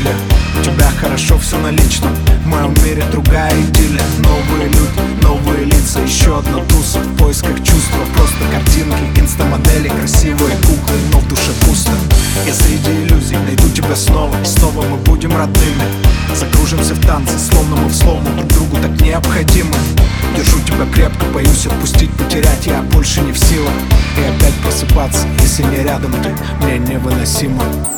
стиле. У тебя хорошо все налично, в моем мире другая идиллия. Новые люди, новые лица, еще одна туса в поисках чувства. Просто картинки, инстамодели, красивые куклы, но в душе пусто. Я среди иллюзий найду тебя снова, и снова мы будем родными. Закружимся в танце, словно мы в слому друг другу так необходимы. Держу тебя крепко, боюсь отпустить, потерять я больше не в силах. И опять просыпаться, если не рядом ты, мне невыносимо.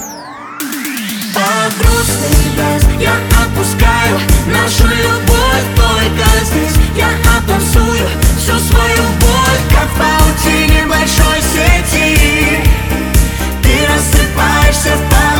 Под грустный дождь я отпускаю нашу любовь только здесь. Я оттанцую всю свою боль, как в паутине большой сети. Ты рассыпаешься в